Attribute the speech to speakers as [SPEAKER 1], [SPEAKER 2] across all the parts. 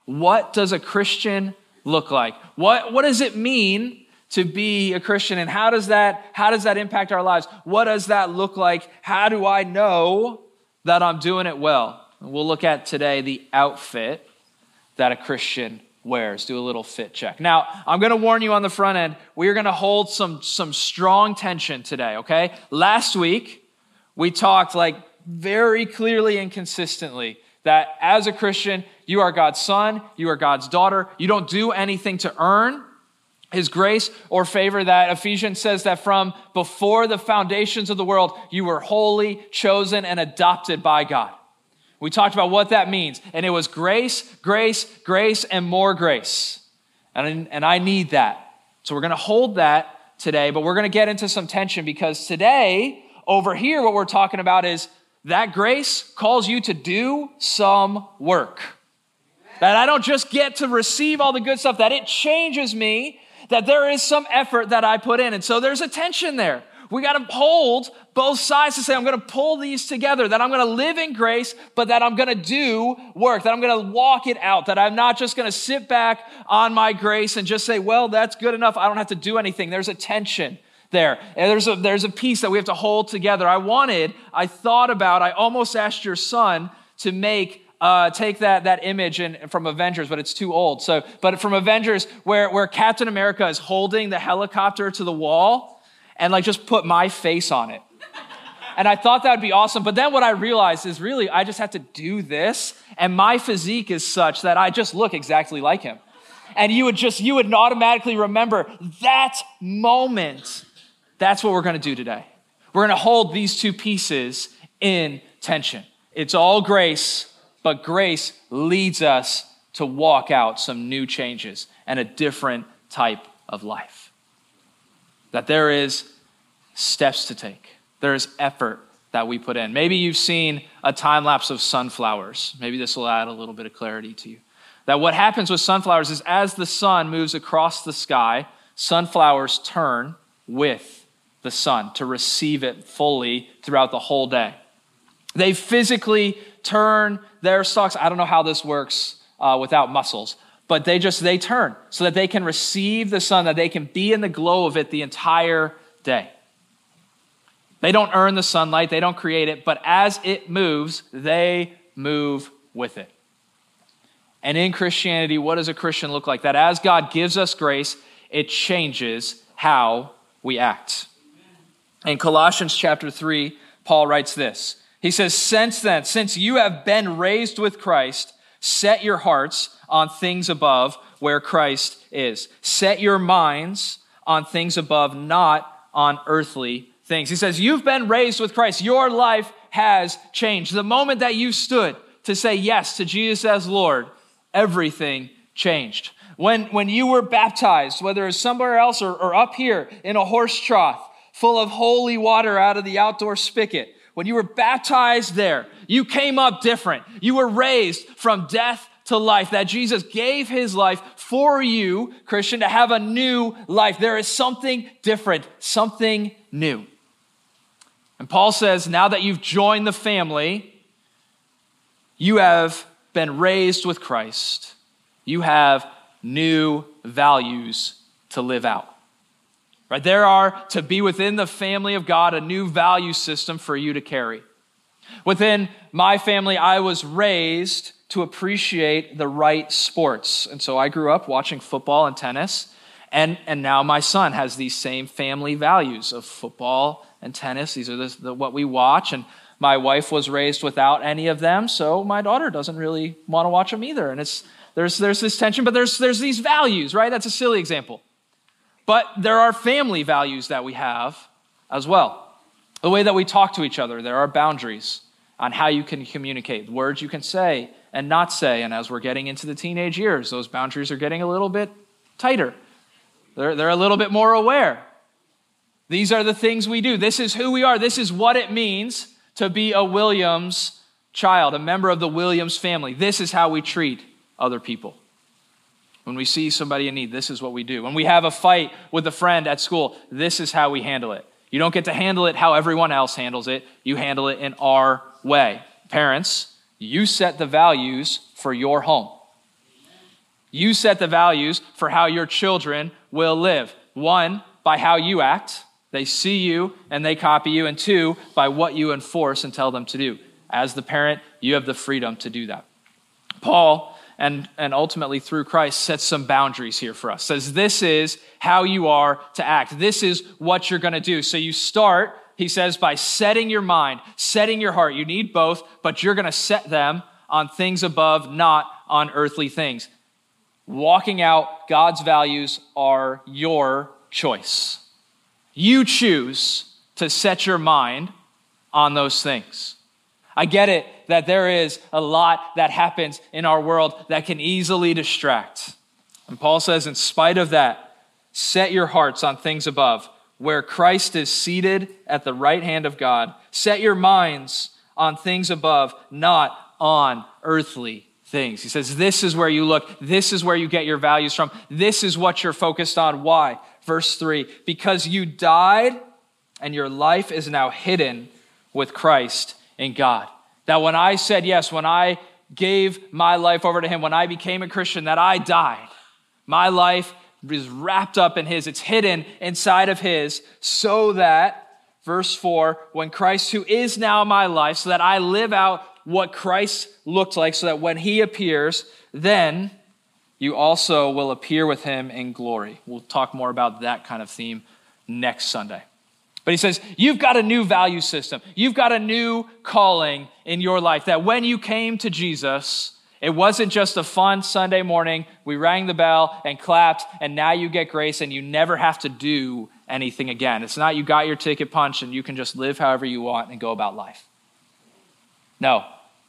[SPEAKER 1] What does a Christian look like? What does it mean to be a Christian, and how does that impact our lives? What does that look like? How do I know that I'm doing it well? And we'll look at today the outfit that a Christian wears. Do a little fit check. Now, I'm going to warn you on the front end, we're going to hold some strong tension today, okay? Last week, we talked like very clearly and consistently that as a Christian, you are God's son, you are God's daughter. You don't do anything to earn his grace or favor. That Ephesians says that from before the foundations of the world, you were holy, chosen, and adopted by God. We talked about what that means. And it was grace, grace, grace, and more grace. And I need that. So we're going to hold that today, but we're going to get into some tension because today, over here, what we're talking about is that grace calls you to do some work. That I don't just get to receive all the good stuff, that it changes me, that there is some effort that I put in. And so there's a tension there. We got to hold both sides to say, I'm going to pull these together, that I'm going to live in grace, but that I'm going to do work, that I'm going to walk it out, that I'm not just going to sit back on my grace and just say, well, that's good enough. I don't have to do anything. There's a tension there. And there's a piece that we have to hold together. I almost asked your son to take that image from Avengers, but it's too old. But from Avengers, where Captain America is holding the helicopter to the wall and like just put my face on it. And I thought that would be awesome. But then what I realized is really, I just have to do this. And my physique is such that I just look exactly like him. And you would automatically remember that moment. That's what we're going to do today. We're going to hold these two pieces in tension. It's all grace, but grace leads us to walk out some new changes and a different type of life. That there is steps to take. There is effort that we put in. Maybe you've seen a time lapse of sunflowers. Maybe this will add a little bit of clarity to you. That what happens with sunflowers is as the sun moves across the sky, sunflowers turn with the sun to receive it fully throughout the whole day. They physically turn their stalks. I don't know how this works without muscles, but they turn so that they can receive the sun, that they can be in the glow of it the entire day. They don't earn the sunlight, they don't create it, but as it moves, they move with it. And in Christianity, what does a Christian look like? That as God gives us grace, it changes how we act. In Colossians chapter 3, Paul writes this. He says, since you have been raised with Christ, set your hearts on things above where Christ is. Set your minds on things above, not on earthly things. He says, you've been raised with Christ. Your life has changed. The moment that you stood to say yes to Jesus as Lord, everything changed. When you were baptized, whether it's somewhere else or up here in a horse trough full of holy water out of the outdoor spigot, when you were baptized there, you came up different. You were raised from death to life, that Jesus gave his life for you, Christian, to have a new life. There is something different, something new. And Paul says, now that you've joined the family, you have been raised with Christ. You have new values to live out. Right? There are, to be within the family of God, a new value system for you to carry. Within my family, I was raised to appreciate the right sports. And so I grew up watching football and tennis. And now my son has these same family values of football and tennis. These are what we watch. And my wife was raised without any of them. So my daughter doesn't really want to watch them either. And there's this tension, but there's these values, right? That's a silly example. But there are family values that we have as well. The way that we talk to each other, there are boundaries on how you can communicate, words you can say and not say. And as we're getting into the teenage years, those boundaries are getting a little bit tighter. They're a little bit more aware. These are the things we do. This is who we are. This is what it means to be a Williams child, a member of the Williams family. This is how we treat other people. When we see somebody in need, this is what we do. When we have a fight with a friend at school, this is how we handle it. You don't get to handle it how everyone else handles it. You handle it in our way. Parents, you set the values for your home. You set the values for how your children will live. 1, by how you act. They see you and they copy you. And 2, by what you enforce and tell them to do. As the parent, you have the freedom to do that. Paul, and ultimately through Christ, sets some boundaries here for us. Says this is how you are to act. This is what you're going to do. So you start, he says, by setting your mind, setting your heart. You need both, but you're going to set them on things above, not on earthly things. Walking out God's values are your choice. You choose to set your mind on those things. I get it that there is a lot that happens in our world that can easily distract. And Paul says, in spite of that, set your hearts on things above, where Christ is seated at the right hand of God. Set your minds on things above, not on earthly things. He says, this is where you look. This is where you get your values from. This is what you're focused on. Why? Verse 3, because you died and your life is now hidden with Christ in God. That when I said yes, when I gave my life over to him, when I became a Christian, that I died. My life is wrapped up in his. It's hidden inside of his, so that, verse 4, when Christ, who is now my life, so that I live out what Christ looked like, so that when he appears, then you also will appear with him in glory. We'll talk more about that kind of theme next Sunday. But he says, you've got a new value system. You've got a new calling in your life, that when you came to Jesus, it wasn't just a fun Sunday morning. We rang the bell and clapped, and now you get grace and you never have to do anything again. It's not you got your ticket punched and you can just live however you want and go about life. No.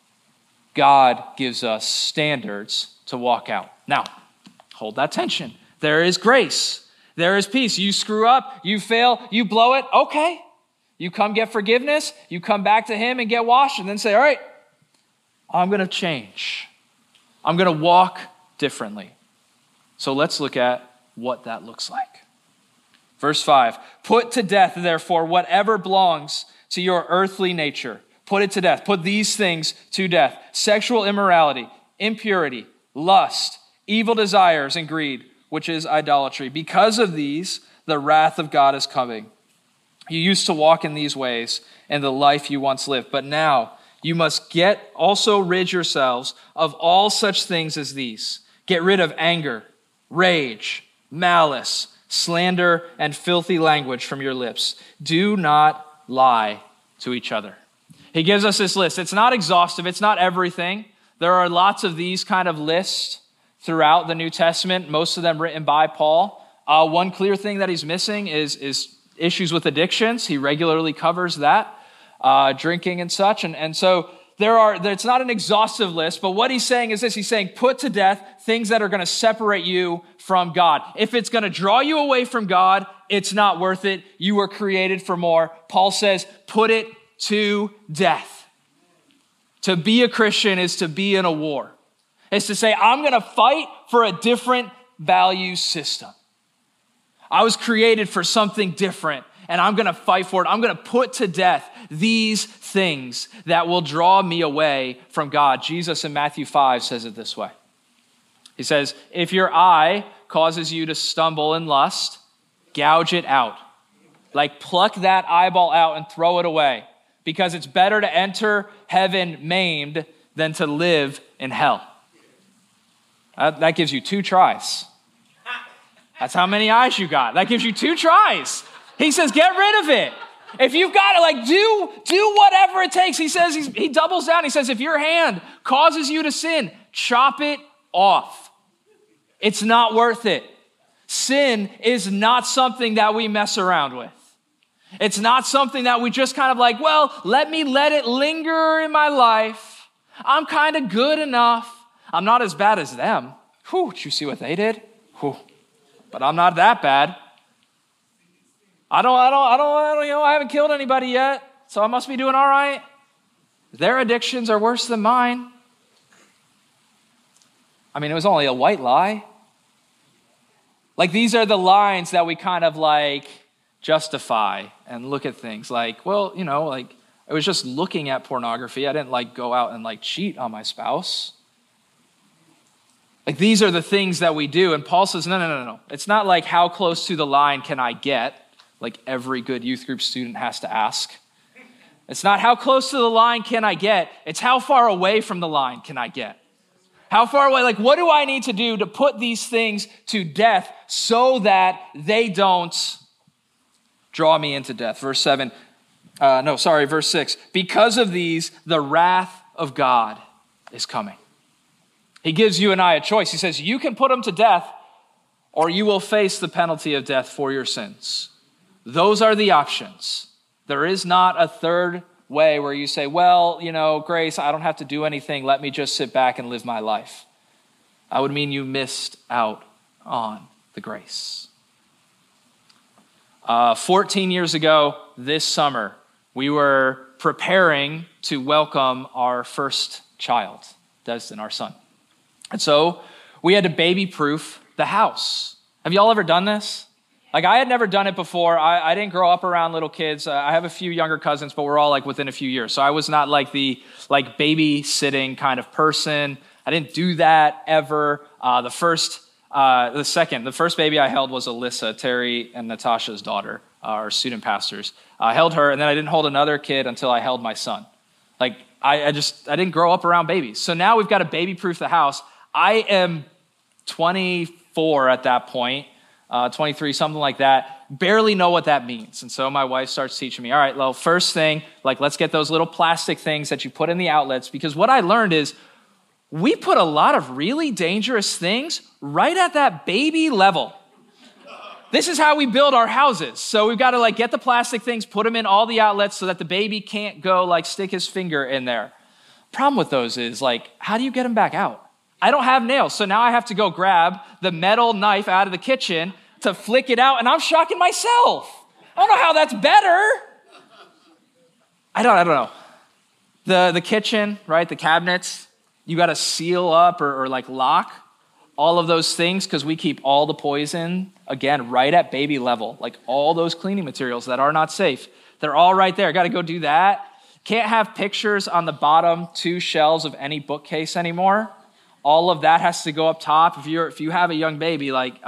[SPEAKER 1] God gives us standards to walk out. Now, hold that tension. There is grace. There is peace. You screw up, you fail, you blow it. Okay. You come get forgiveness. You come back to him and get washed and then say, all right, I'm going to change. I'm going to walk differently. So let's look at what that looks like. Verse 5, put to death, therefore, whatever belongs to your earthly nature. Put it to death. Put these things to death. Sexual immorality, impurity, lust, evil desires, and greed, which is idolatry. Because of these, the wrath of God is coming. You used to walk in these ways in the life you once lived, but now you must also rid yourselves of all such things as these. Get rid of anger, rage, malice, slander, and filthy language from your lips. Do not lie to each other. He gives us this list. It's not exhaustive. It's not everything. There are lots of these kind of lists throughout the New Testament, most of them written by Paul. One clear thing that he's missing is issues with addictions. He regularly covers that, drinking and such. And so it's not an exhaustive list, but what he's saying is this. He's saying, put to death things that are going to separate you from God. If it's going to draw you away from God, it's not worth it. You were created for more. Paul says, put it to death. To be a Christian is to be in a war. It's to say, I'm going to fight for a different value system. I was created for something different, and I'm going to fight for it. I'm going to put to death these things that will draw me away from God. Jesus in Matthew 5 says it this way. He says, if your eye causes you to stumble in lust, gouge it out. Like pluck that eyeball out and throw it away, because it's better to enter heaven maimed than to live in hell. That gives you 2 tries. That's how many eyes you got. That gives you 2 tries. He says, get rid of it. If you've got it, do whatever it takes. He says, he doubles down. He says, if your hand causes you to sin, chop it off. It's not worth it. Sin is not something that we mess around with. It's not something that we just kind of let it linger in my life. I'm kind of good enough. I'm not as bad as them. Whew, did you see what they did? Whew. But I'm not that bad. I haven't killed anybody yet, so I must be doing all right. Their addictions are worse than mine. I mean, it was only a white lie. These are the lines that we kind of justify and look at things it was just looking at pornography. I didn't go out and cheat on my spouse. Like these are the things that we do. And Paul says, no. It's not like how close to the line can I get, like every good youth group student has to ask. It's not how close to the line can I get. It's how far away from the line can I get? How far away, like what do I need to do to put these things to death so that they don't draw me into death? Verse 6. Because of these, the wrath of God is coming. He gives you and I a choice. He says, you can put them to death or you will face the penalty of death for your sins. Those are the options. There is not a third way where you say, well, Grace, I don't have to do anything. Let me just sit back and live my life. That would mean you missed out on the grace. 14 years ago this summer, we were preparing to welcome our first child, Destin, our son. And so we had to baby-proof the house. Have y'all ever done this? Like I had never done it before. I didn't grow up around little kids. I have a few younger cousins, but we're all like within a few years. So I was not like the babysitting kind of person. I didn't do that ever. The first baby I held was Alyssa, Terry and Natasha's daughter, our student pastors. I held her, and then I didn't hold another kid until I held my son. Like I didn't grow up around babies. So now we've got to baby-proof the house. I am 24 at that point. 23, something like that, barely know what that means. And so my wife starts teaching me, all right, well, first thing, let's get those little plastic things that you put in the outlets, because what I learned is we put a lot of really dangerous things right at that baby level. This is how we build our houses. So we've got to get the plastic things, put them in all the outlets so that the baby can't go stick his finger in there. Problem with those is how do you get them back out? I don't have nails. So now I have to go grab the metal knife out of the kitchen to flick it out, and I'm shocking myself. I don't know how that's better. I don't know. The kitchen, right, the cabinets, you got to seal up or lock all of those things because we keep all the poison, again, right at baby level. All those cleaning materials that are not safe, they're all right there. Got to go do that. Can't have pictures on the bottom 2 shelves of any bookcase anymore. All of that has to go up top. If you have a young baby,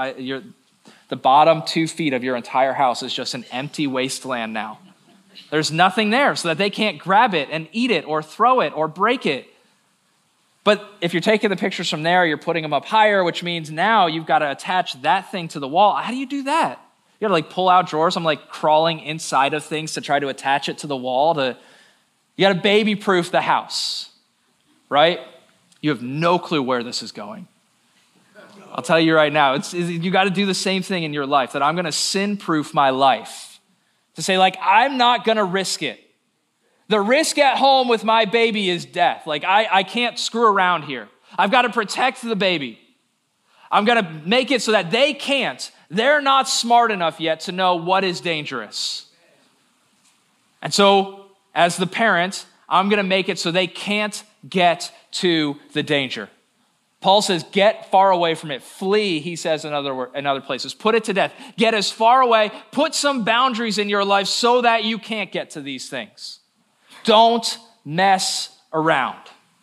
[SPEAKER 1] the bottom 2 feet of your entire house is just an empty wasteland now. There's nothing there so that they can't grab it and eat it or throw it or break it. But if you're taking the pictures from there, you're putting them up higher, which means now you've got to attach that thing to the wall. How do you do that? You got to pull out drawers. I'm crawling inside of things to try to attach it to the wall. You got to baby-proof the house, right? You have no clue where this is going. I'll tell you right now, you got to do the same thing in your life, that I'm going to sin-proof my life. To say, I'm not going to risk it. The risk at home with my baby is death. I can't screw around here. I've got to protect the baby. I'm going to make it so that they can't. They're not smart enough yet to know what is dangerous. And so, as the parent, I'm going to make it so they can't get to the danger. Paul says, get far away from it. Flee, he says in other places. Put it to death. Get as far away. Put some boundaries in your life so that you can't get to these things. Don't mess around.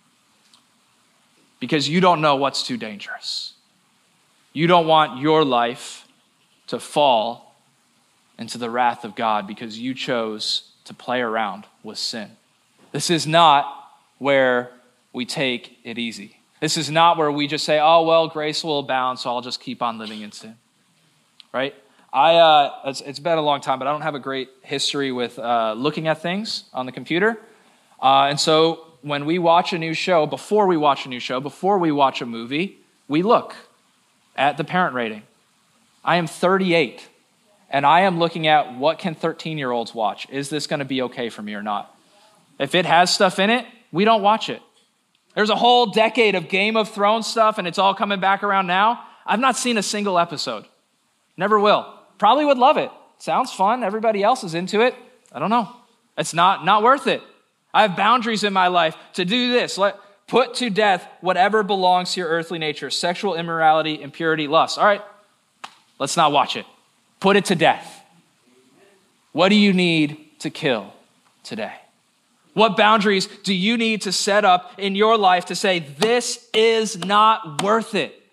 [SPEAKER 1] Because you don't know what's too dangerous. You don't want your life to fall into the wrath of God because you chose to play around with sin. This is not where we take it easy. This is not where we just say, oh, well, grace will abound, so I'll just keep on living in sin, right? It's been a long time, but I don't have a great history with looking at things on the computer. And so when we watch a new show, before we watch a movie, we look at the parent rating. I am 38, and I am looking at what can 13-year-olds watch. Is this going to be okay for me or not? If it has stuff in it, we don't watch it. There's a whole decade of Game of Thrones stuff, and it's all coming back around now. I've not seen a single episode. Never will. Probably would love it. Sounds fun. Everybody else is into it. I don't know. It's not worth it. I have boundaries in my life to do this. Put to death whatever belongs to your earthly nature. Sexual immorality, impurity, lust. All right, let's not watch it. Put it to death. What do you need to kill today? What boundaries do you need to set up in your life to say, this is not worth it?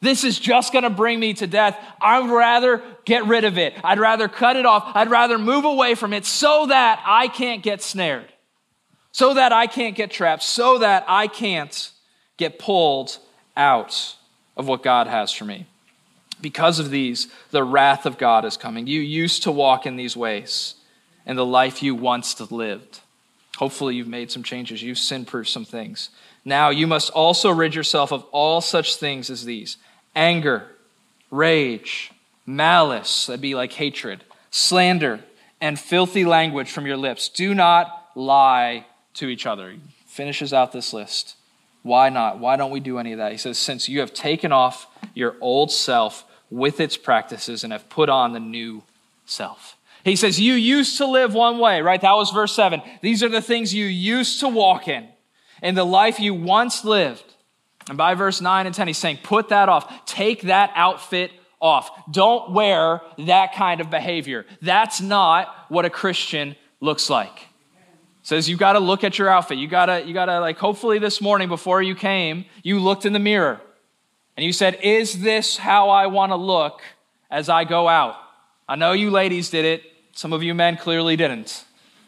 [SPEAKER 1] This is just going to bring me to death. I'd rather get rid of it. I'd rather cut it off. I'd rather move away from it so that I can't get snared, so that I can't get trapped, so that I can't get pulled out of what God has for me. Because of these, the wrath of God is coming. You used to walk in these ways in the life you once lived. Hopefully you've made some changes. You've sin-proofed some things. Now you must also rid yourself of all such things as these: anger, rage, malice, that'd be like hatred, slander, and filthy language from your lips. Do not lie to each other. He finishes out this list. Why not? Why don't we do any of that? He says, since you have taken off your old self with its practices and have put on the new self. He says, you used to live one way, right? That was verse 7. These are the things you used to walk in the life you once lived. And by verse 9 and 10, he's saying, put that off. Take that outfit off. Don't wear that kind of behavior. That's not what a Christian looks like. It says you got to look at your outfit. You got to like, hopefully this morning before you came, you looked in the mirror and you said, is this how I want to look as I go out? I know you ladies did it. Some of you men clearly didn't.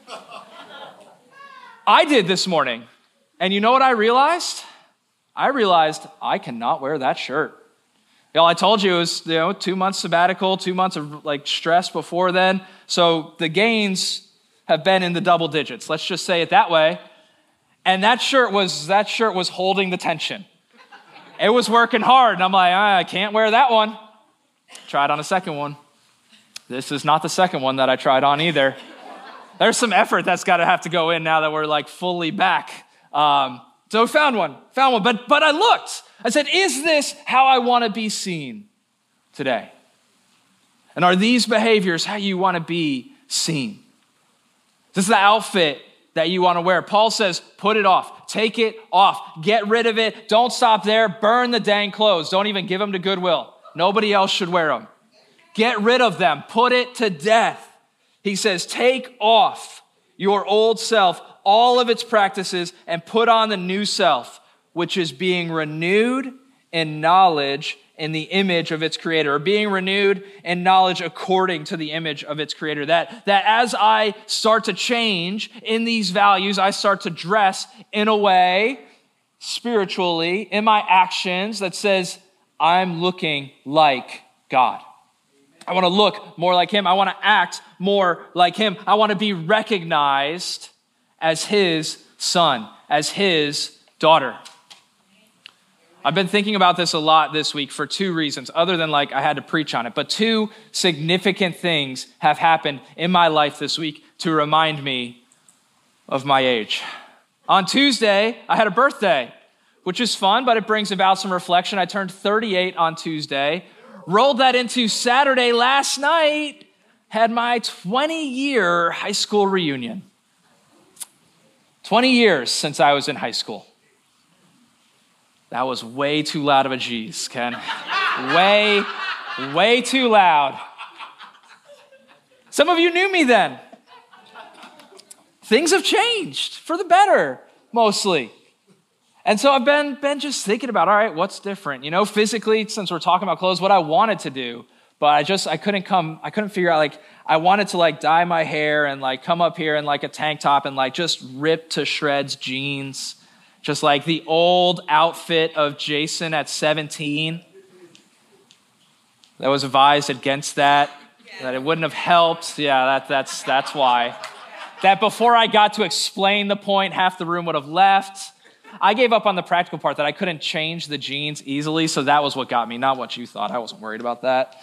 [SPEAKER 1] I did this morning. And you know what I realized? I realized I cannot wear that shirt. I told you it was 2 months sabbatical, 2 months of like stress before then. So the gains have been in the double digits. Let's just say it that way. And that shirt was holding the tension. It was working hard. And I'm like, I can't wear that one. Tried on a second one. This is not the second one that I tried on either. There's some effort that's got to have to go in now that we're like fully back. So found one. But I looked. I said, is this how I want to be seen today? And are these behaviors how you want to be seen? This is the outfit that you want to wear. Paul says, put it off. Take it off. Get rid of it. Don't stop there. Burn the dang clothes. Don't even give them to Goodwill. Nobody else should wear them. Get rid of them. Put it to death. He says, take off your old self, all of its practices, and put on the new self, which is being renewed in knowledge in the image of its creator, or being renewed in knowledge according to the image of its creator. That as I start to change in these values, I start to dress in a way, spiritually, in my actions that says, I'm looking like God. I want to look more like him. I want to act more like him. I want to be recognized as his son, as his daughter. I've been thinking about this a lot this week for two reasons, other than like I had to preach on it. But two significant things have happened in my life this week to remind me of my age. On Tuesday, I had a birthday, which is fun, but it brings about some reflection. I turned 38 on Tuesday. Rolled that into Saturday last night, had my 20-year high school reunion. 20 years since I was in high school. That was way too loud of a G's, Ken. Way too loud. Some of you knew me then. Things have changed for the better, mostly. And so I've been just thinking about, all right, what's different? Physically, since we're talking about clothes, what I wanted to do, but I couldn't figure out, like, I wanted to like dye my hair and like come up here in like a tank top and like just rip to shreds jeans, just like the old outfit of Jason at 17. That was advised against that it wouldn't have helped. Yeah, that's why. That before I got to explain the point, half the room would have left. I gave up on the practical part that I couldn't change the jeans easily, so that was what got me, not what you thought. I wasn't worried about that.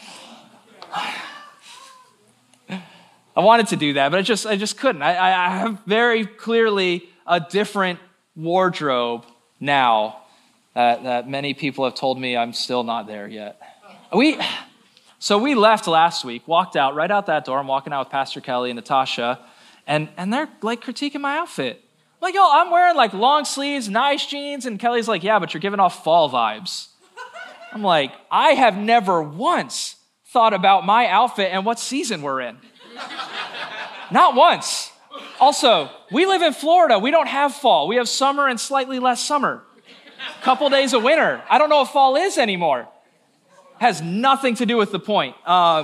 [SPEAKER 1] I wanted to do that, but I just couldn't. I have very clearly a different wardrobe now that many people have told me I'm still not there yet. So we left last week, walked out, right out that door. I'm walking out with Pastor Kelly and Natasha, and they're like critiquing my outfit. Like, yo, I'm wearing like long sleeves, nice jeans, and Kelly's like, yeah, but you're giving off fall vibes. I'm like, I have never once thought about my outfit and what season we're in. Not once. Also, we live in Florida. We don't have fall. We have summer and slightly less summer. Couple days of winter. I don't know if fall is anymore. has nothing to do with the point.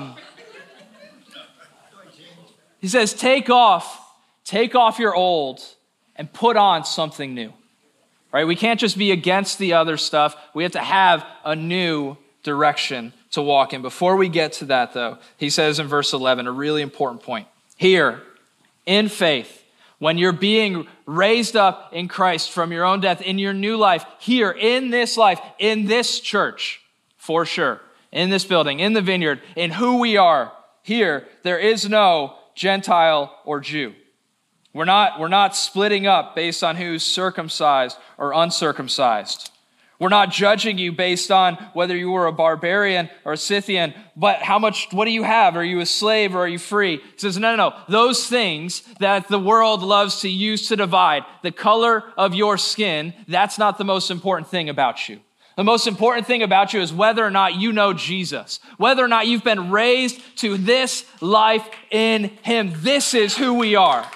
[SPEAKER 1] He says, take off your old and put on something new. Right? We can't just be against the other stuff. We have to have a new direction to walk in. Before we get to that, though, he says in verse 11, a really important point. Here, in faith, when you're being raised up in Christ from your own death, in your new life, here, in this life, in this church, for sure, in this building, in the vineyard, in who we are, here, there is no Gentile or Jew. We're not splitting up based on who's circumcised or uncircumcised. We're not judging you based on whether you were a barbarian or a Scythian, but what do you have? Are you a slave or are you free? He says, no. Those things that the world loves to use to divide, the color of your skin, that's not the most important thing about you. The most important thing about you is whether or not you know Jesus, whether or not you've been raised to this life in him. This is who we are.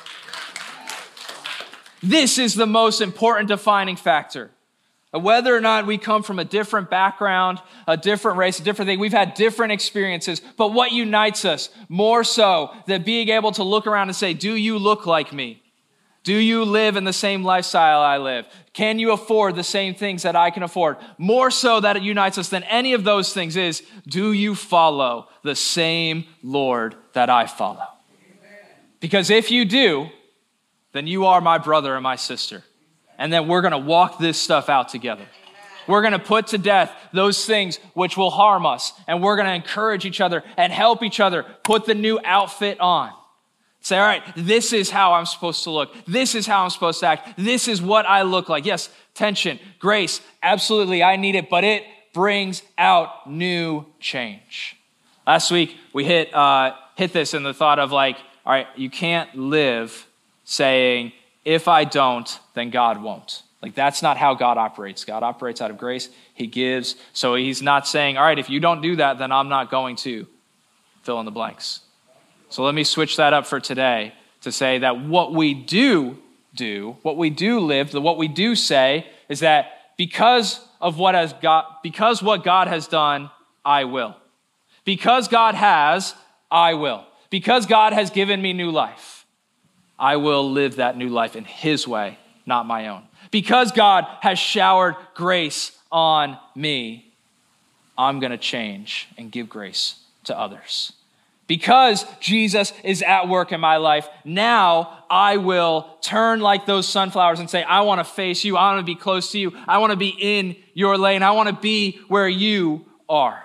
[SPEAKER 1] This is the most important defining factor. Whether or not we come from a different background, a different race, a different thing, we've had different experiences, but what unites us more so than being able to look around and say, do you look like me? Do you live in the same lifestyle I live? Can you afford the same things that I can afford? More so that it unites us than any of those things is, do you follow the same Lord that I follow? Because if you do, then you are my brother and my sister. And then we're going to walk this stuff out together. We're going to put to death those things which will harm us. And we're going to encourage each other and help each other put the new outfit on. Say, all right, this is how I'm supposed to look. This is how I'm supposed to act. This is what I look like. Yes, tension, grace, absolutely, I need it, but it brings out new change. Last week, we hit this in the thought of like, all right, you can't live saying, if I don't, then God won't. Like, that's not how God operates. God operates out of grace. He gives. So he's not saying, all right, if you don't do that, then I'm not going to fill in the blanks. So let me switch that up for today to say that what we do, what we do live, what we do say is that because what God has done, I will. Because God has, I will. Because God has given me new life, I will live that new life in his way, not my own. Because God has showered grace on me, I'm going to change and give grace to others. Because Jesus is at work in my life, now I will turn like those sunflowers and say, I want to face you. I want to be close to you. I want to be in your lane. I want to be where you are.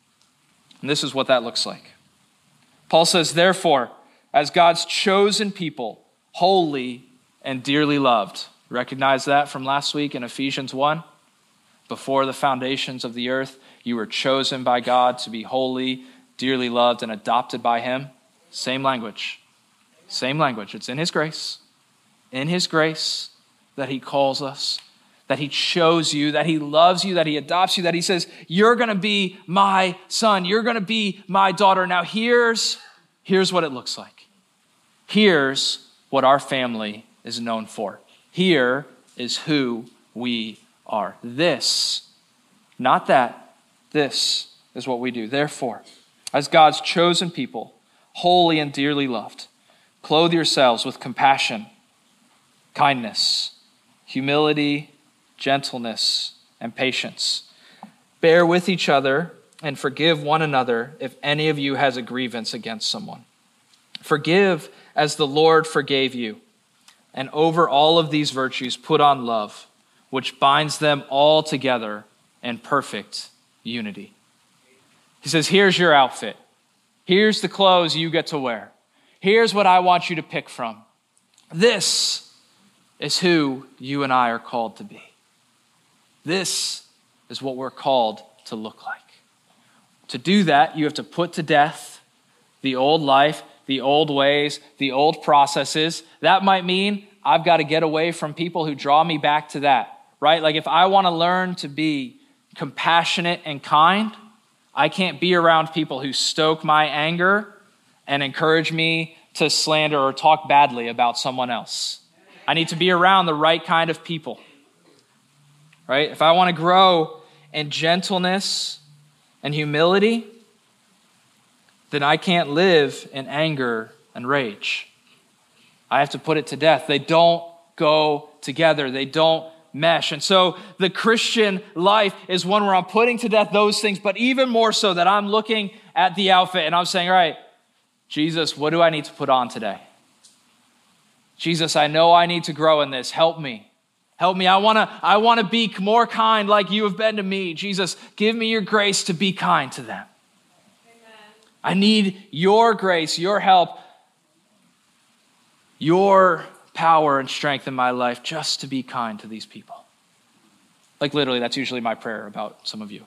[SPEAKER 1] And this is what that looks like. Paul says, therefore, as God's chosen people, holy and dearly loved. Recognize that from last week in Ephesians 1. Before the foundations of the earth, you were chosen by God to be holy, dearly loved, and adopted by him. Same language. Same language. It's in his grace. In his grace that he calls us, that he chose you, that he loves you, that he adopts you, that he says, you're going to be my son. You're going to be my daughter. Now here's what it looks like. Here's what our family is known for. Here is who we are. This, not that, this is what we do. Therefore, as God's chosen people, holy and dearly loved, clothe yourselves with compassion, kindness, humility, gentleness, and patience. Bear with each other and forgive one another if any of you has a grievance against someone. Forgive as the Lord forgave you. And over all of these virtues, put on love, which binds them all together in perfect unity. He says, here's your outfit. Here's the clothes you get to wear. Here's what I want you to pick from. This is who you and I are called to be. This is what we're called to look like. To do that, you have to put to death the old life, the old ways, the old processes. That might mean I've got to get away from people who draw me back to that, right? Like if I want to learn to be compassionate and kind, I can't be around people who stoke my anger and encourage me to slander or talk badly about someone else. I need to be around the right kind of people, right? If I want to grow in gentleness and humility, then I can't live in anger and rage. I have to put it to death. They don't go together. They don't mesh. And so the Christian life is one where I'm putting to death those things, but even more so that I'm looking at the outfit and I'm saying, all right, Jesus, what do I need to put on today? Jesus, I know I need to grow in this. Help me. Help me. I want to be more kind like you have been to me. Jesus, give me your grace to be kind to them. Amen. I need your grace, your help, your power and strength in my life just to be kind to these people. Like literally, that's usually my prayer about some of you.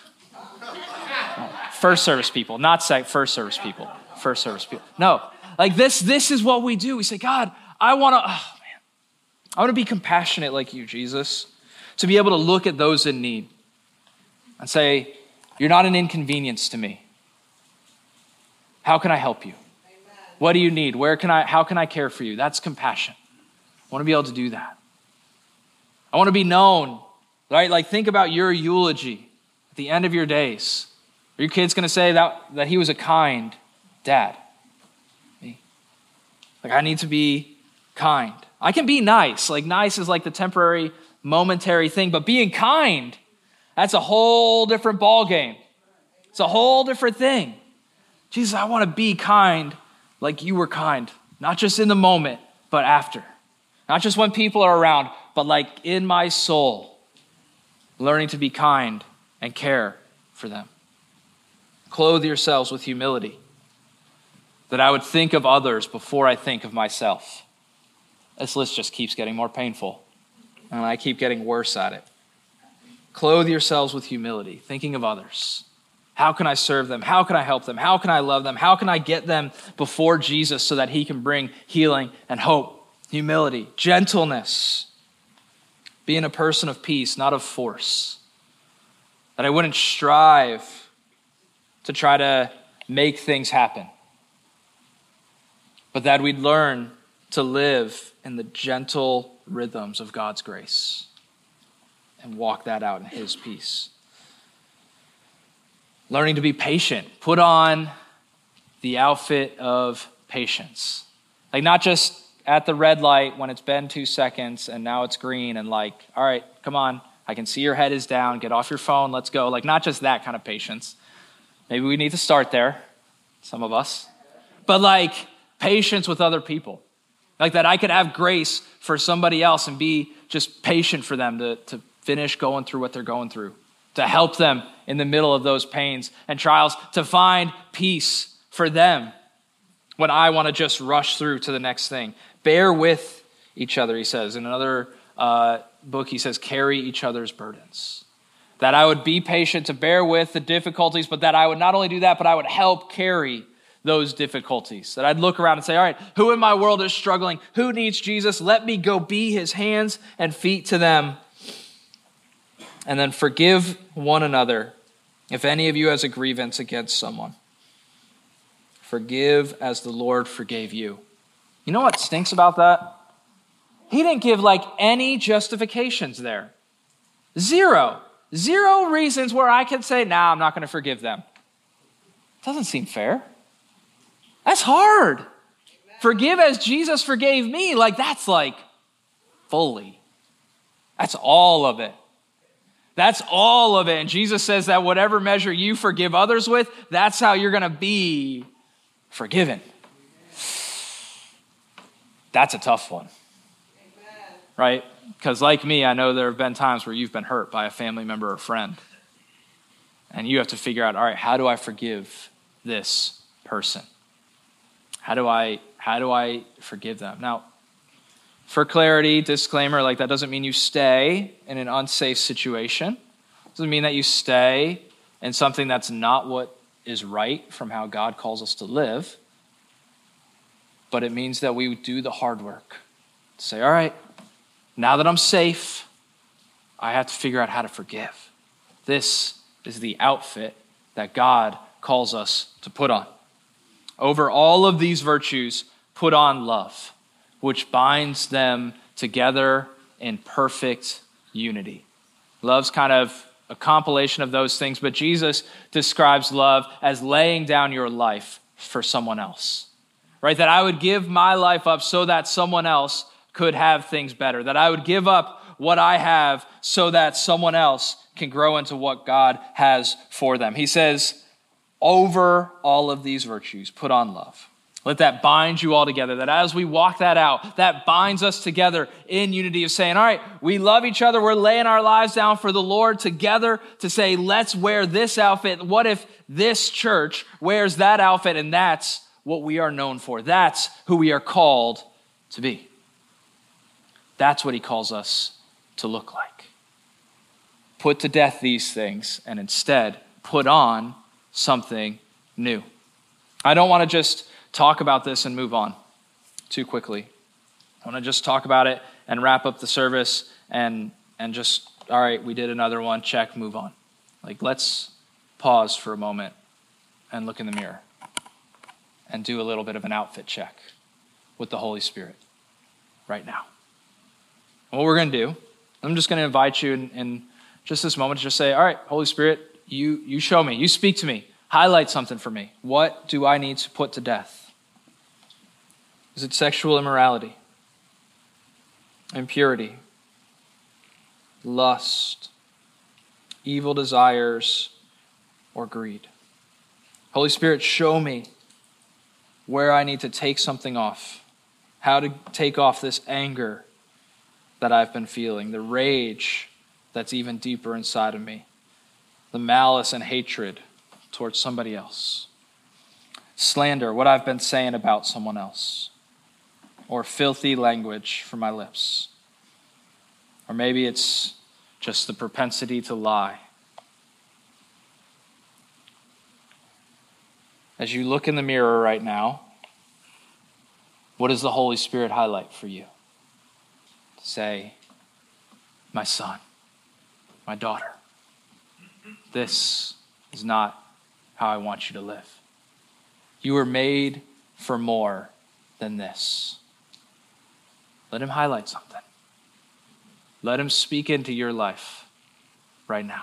[SPEAKER 1] First service people, not first service people. First service people. No, like this is what we do. We say, God, I want to be compassionate like you, Jesus, to be able to look at those in need and say, you're not an inconvenience to me. How can I help you? Amen. What do you need? How can I care for you? That's compassion. I want to be able to do that. I want to be known, right? Like think about your eulogy at the end of your days. Are your kids going to say that he was a kind dad? Me. Like I need to be kind. I can be nice. Like nice is like the temporary, momentary thing, but being kind, that's a whole different ballgame. It's a whole different thing. Jesus, I want to be kind like you were kind, not just in the moment, but after. Not just when people are around, but like in my soul, learning to be kind and care for them. Clothe yourselves with humility, that I would think of others before I think of myself. This list just keeps getting more painful, and I keep getting worse at it. Clothe yourselves with humility, thinking of others. How can I serve them? How can I help them? How can I love them? How can I get them before Jesus so that he can bring healing and hope? Humility, gentleness, being a person of peace, not of force. That I wouldn't strive to try to make things happen, but that we'd learn to live in the gentle rhythms of God's grace and walk that out in his peace. Learning to be patient. Put on the outfit of patience. Like not just at the red light when it's been 2 seconds and now it's green and like, all right, come on, I can see your head is down, get off your phone, let's go. Like not just that kind of patience. Maybe we need to start there, some of us. But like patience with other people. Like that I could have grace for somebody else and be just patient for them to finish going through what they're going through. To help them in the middle of those pains and trials, to find peace for them when I want to just rush through to the next thing. Bear with each other, he says. In another book, he says, carry each other's burdens. That I would be patient to bear with the difficulties, but that I would not only do that, but I would help carry those difficulties. That I'd look around and say, all right, who in my world is struggling? Who needs Jesus? Let me go be his hands and feet to them. And then forgive one another if any of you has a grievance against someone. Forgive as the Lord forgave you. You know what stinks about that? He didn't give like any justifications there. Zero reasons where I can say, nah, I'm not going to forgive them. Doesn't seem fair. That's hard. Amen. Forgive as Jesus forgave me. Like that's like fully. That's all of it. That's all of it. And Jesus says that whatever measure you forgive others with, that's how you're going to be forgiven. That's a tough one. Amen. Right? Because like me, I know there have been times where you've been hurt by a family member or friend. And you have to figure out, all right, how do I forgive this person? How do I forgive them? Now, for clarity, disclaimer, like that doesn't mean you stay in an unsafe situation. It doesn't mean that you stay in something that's not what is right from how God calls us to live. But it means that we do the hard work. Say, all right, now that I'm safe, I have to figure out how to forgive. This is the outfit that God calls us to put on. Over all of these virtues, put on love, which binds them together in perfect unity. Love's kind of a compilation of those things, but Jesus describes love as laying down your life for someone else, right? That I would give my life up so that someone else could have things better, that I would give up what I have so that someone else can grow into what God has for them. He says, over all of these virtues, put on love. Let that bind you all together, that as we walk that out, that binds us together in unity of saying, all right, we love each other. We're laying our lives down for the Lord together to say, let's wear this outfit. What if this church wears that outfit? And that's what we are known for. That's who we are called to be. That's what he calls us to look like. Put to death these things and instead put on something new. I don't want to just talk about this and move on too quickly. I want to just talk about it and wrap up the service and just, all right, we did another one, check, move on. Like, let's pause for a moment and look in the mirror and do a little bit of an outfit check with the Holy Spirit right now. And what we're going to do, I'm just going to invite you in just this moment to just say, all right, Holy Spirit, you show me, you speak to me, highlight something for me. What do I need to put to death? Is it sexual immorality, impurity, lust, evil desires, or greed? Holy Spirit, show me where I need to take something off, how to take off this anger that I've been feeling, the rage that's even deeper inside of me, the malice and hatred towards somebody else, slander, what I've been saying about someone else, or filthy language from my lips. Or maybe it's just the propensity to lie. As you look in the mirror right now, what does the Holy Spirit highlight for you? Say, my son, my daughter, this is not how I want you to live. You were made for more than this. Let him highlight something. Let him speak into your life right now.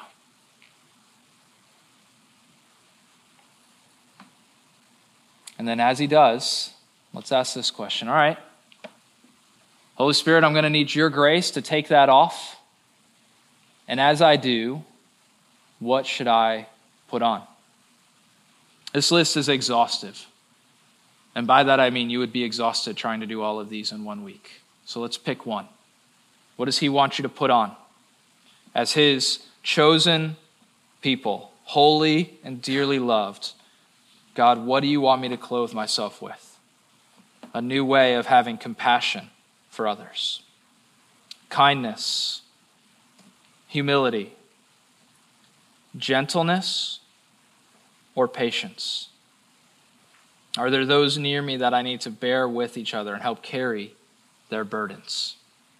[SPEAKER 1] And then as he does, let's ask this question. All right, Holy Spirit, I'm going to need your grace to take that off. And as I do, what should I put on? This list is exhaustive. And by that I mean you would be exhausted trying to do all of these in 1 week. So let's pick one. What does he want you to put on? As his chosen people, holy and dearly loved, God, what do you want me to clothe myself with? A new way of having compassion for others. Kindness, humility, gentleness, or patience? Are there those near me that I need to bear with each other and help carry their burdens?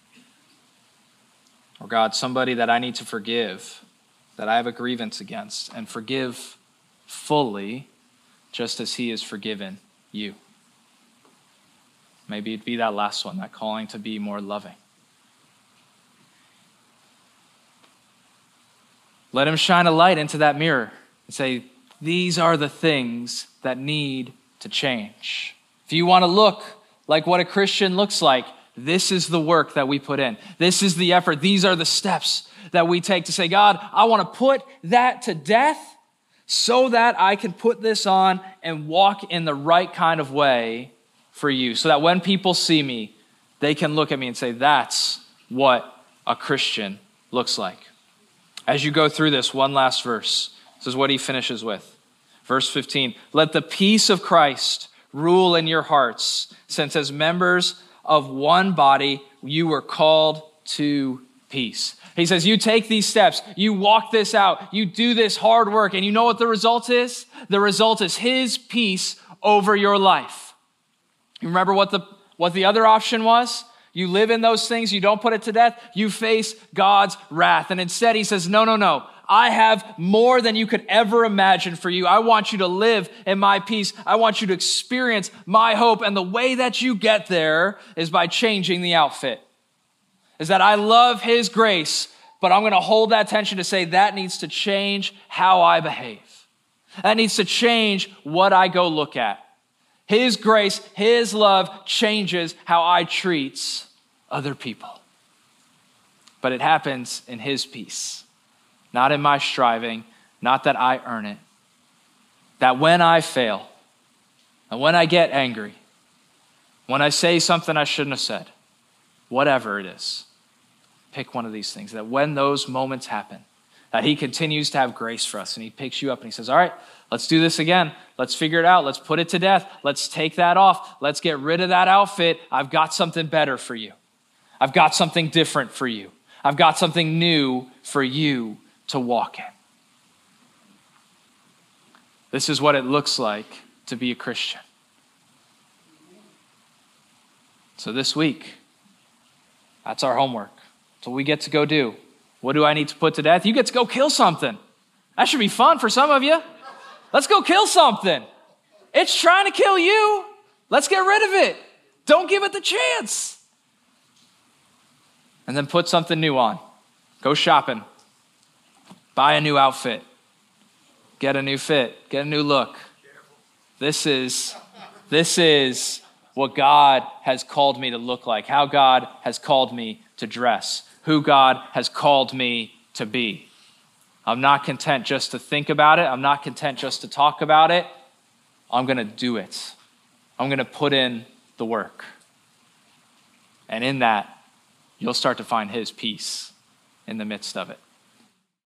[SPEAKER 1] Or God, somebody that I need to forgive, that I have a grievance against, and forgive fully, just as he has forgiven you. Maybe it'd be that last one, that calling to be more loving. Let him shine a light into that mirror and say, these are the things that need to change. If you want to look like what a Christian looks like, this is the work that we put in. This is the effort. These are the steps that we take to say, God, I want to put that to death so that I can put this on and walk in the right kind of way for you. So that when people see me, they can look at me and say, that's what a Christian looks like. As you go through this, one last verse. This is what he finishes with. Verse 15, let the peace of Christ rule in your hearts, since as members of one body, you were called to peace. He says, you take these steps, you walk this out, you do this hard work, and you know what the result is? The result is his peace over your life. You remember what the other option was? You live in those things, you don't put it to death, you face God's wrath. And instead he says, no. I have more than you could ever imagine for you. I want you to live in my peace. I want you to experience my hope. And the way that you get there is by changing the outfit. Is that I love his grace, but I'm going to hold that tension to say that needs to change how I behave. That needs to change what I go look at. His grace, his love changes how I treat other people. But it happens in his peace, not in my striving, not that I earn it. That when I fail, and when I get angry, when I say something I shouldn't have said, whatever it is, pick one of these things, that when those moments happen, that he continues to have grace for us, and he picks you up and he says, all right, let's do this again. Let's figure it out. Let's put it to death. Let's take that off. Let's get rid of that outfit. I've got something better for you. I've got something different for you. I've got something new for you to walk in. This is what it looks like to be a Christian. So this week, that's our homework. That's what we get to go do. What do I need to put to death? You get to go kill something. That should be fun for some of you. Let's go kill something. It's trying to kill you. Let's get rid of it. Don't give it the chance. And then put something new on. Go shopping. Buy a new outfit. Get a new fit. Get a new look. This is what God has called me to look like, how God has called me to dress, who God has called me to be. I'm not content just to think about it. I'm not content just to talk about it. I'm going to do it. I'm going to put in the work. And in that, you'll start to find his peace in the midst of it.